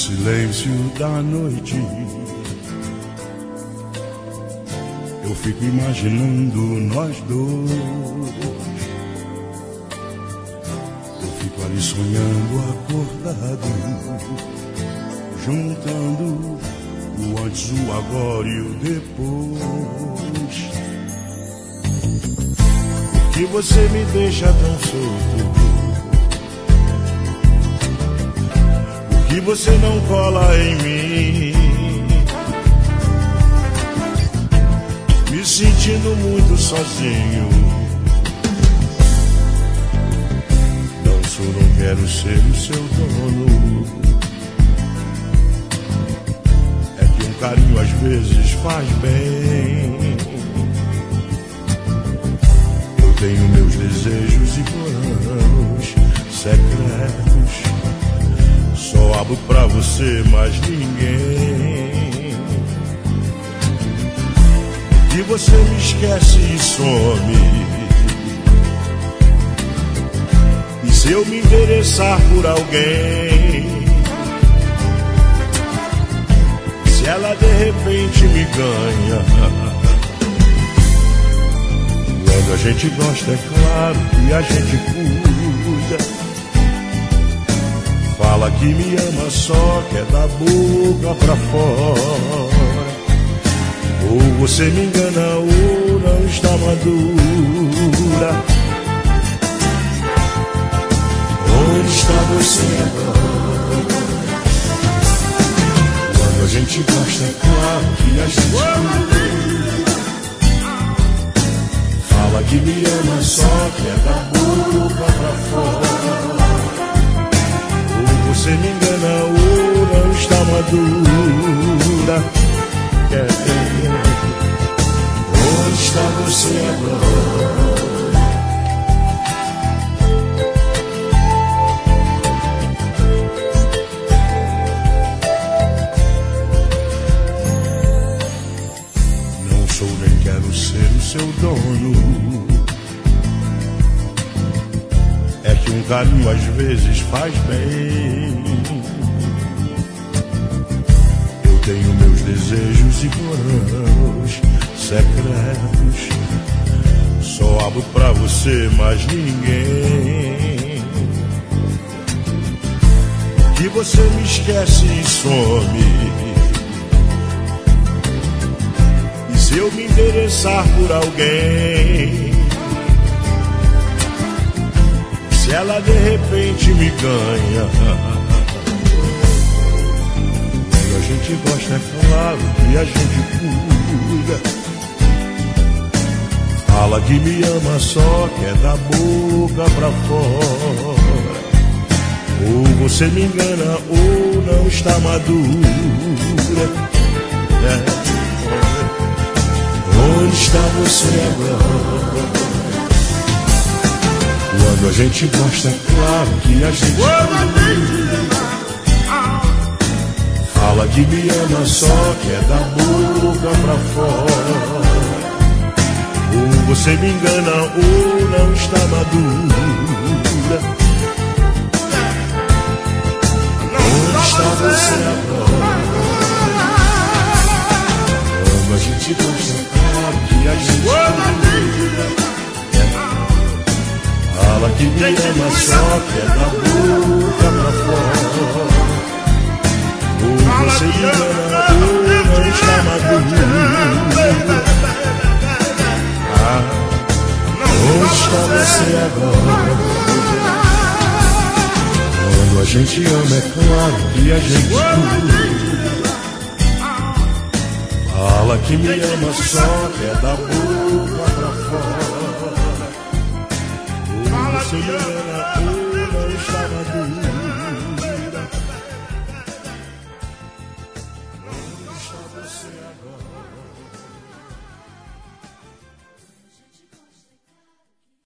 silêncio da noite, eu fico imaginando nós dois. Eu fico ali sonhando acordado, juntando o antes, o agora e o depois. Por que você me deixa tão solto? Que você não cola em mim, me sentindo muito sozinho. Não quero ser o seu dono. É que um carinho às vezes faz bem. Eu tenho meus desejos e planos secretos, só abro pra você, mais ninguém. E você me esquece e some. E se eu me interessar por alguém, se ela de repente me ganha, quando a gente gosta é claro que a gente cuida. Fala que me ama, só quer da boca pra fora. Ou você me engana ou não está madura. Onde está você agora? Quando a gente gosta é claro que a gente cuida. Fala que me ama, só quer da boca pra fora. Você me engana ou não está madura. Onde está você agora? Não sou nem quero ser o seu dono. É que um carinho às vezes faz bem. Eu tenho meus desejos e planos secretos, só abro pra você, mais ninguém. Que você me esquece e some. E se eu me interessar por alguém, se ela de repente me ganha, quando a gente gosta é claro que a gente cuida. Fala que me ama, só quer da boca pra fora. Ou você me engana ou não está madura. Onde está você agora? Quando a gente gosta é claro que a gente cuida. Fala que me ama, só quer da boca pra fora. Ou você me engana ou não está madura. Onde está você agora? Quando a gente gosta é claro que a gente cuida. Fala que me ama, só quer da boca pra fora. Ou você me engana ou não está madura. Onde está você agora? Quando a gente ama é claro que a gente cuida. Fala que me ama, só quer da boca pra fora. Ou você me engana